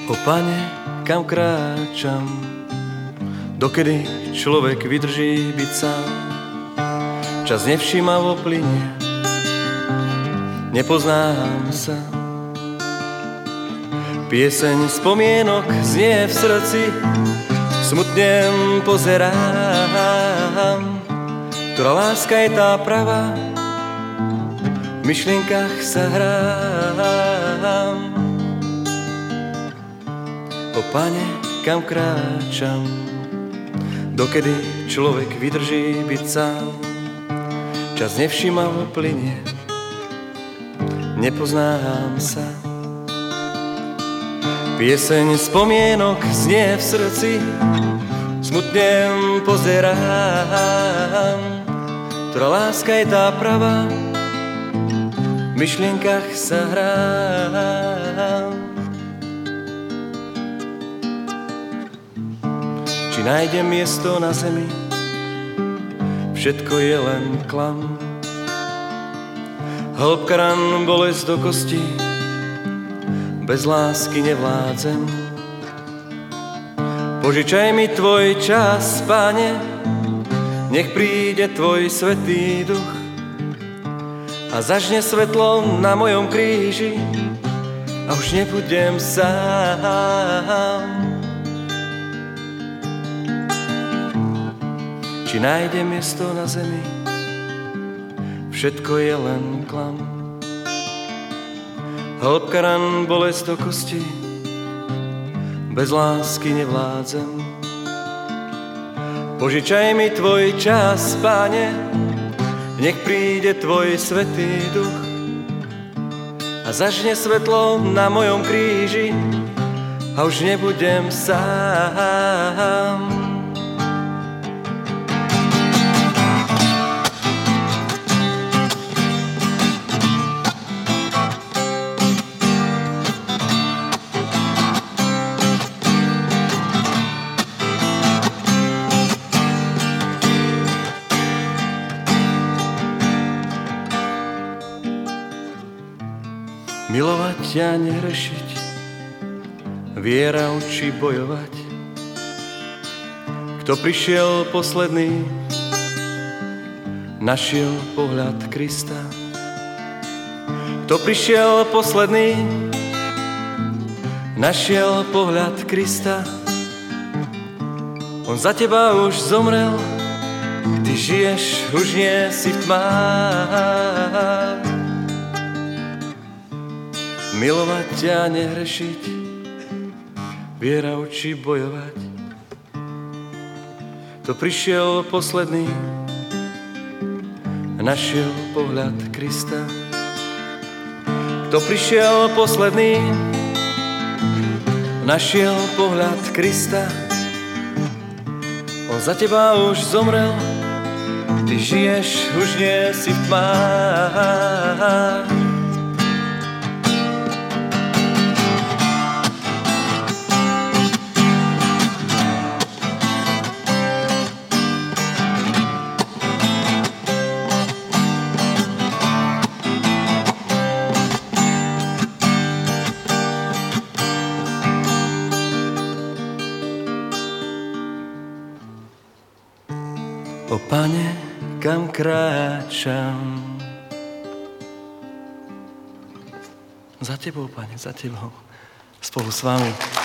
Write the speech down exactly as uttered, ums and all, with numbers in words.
O Pane, kam kráčam, dokedy človek vydrží byť sám. Čas nevšímavo plynie, nepoznám sa. Pieseň spomienok znie v srdci, smutnem pozerám. Ktorá láska je tá pravá, v myšlienkach sa hrám. O Pane, kam kráčam, dokedy človek vydrží byť sám. Čas nevšímavo plynie, nepoznám sa. Pieseň spomienok znie v srdci, smutnem pozerám. Ktorá láska je tá pravá, v myšlienkach sa hrám. Či nájdem miesto na zemi, všetko je len klam. Hĺbka ran, bolesť do kosti, bez lásky nevládzem. Požičaj mi tvoj čas, Pane, nech príde tvoj svätý duch a zažne svetlo na mojom kríži a už nebudem sám. Či nájdem miesto na zemi, všetko je len klam. Hĺbka ran, bolesť do kosti, bez lásky nevládzem. Požičaj mi tvoj čas, Pane, nech príde tvoj svätý duch a zažne svetlo na mojom kríži a už nebudem sám. Milovať a nehrešiť, viera učí bojovať. Kto prišiel posledný, našiel pohľad Krista. Kto prišiel posledný, našiel pohľad Krista. On za teba už zomrel, ty žiješ, už nie si v tmách. Milovať a nehrešiť, viera učí bojovať. Kto prišiel posledný, našiel pohľad Krista. Kto prišiel posledný, našiel pohľad Krista. On za teba už zomrel, ty žiješ, už nie si v tmách. O Pane, kam kráčam. Za tebou, Pane, za tebou. Spolu s vami.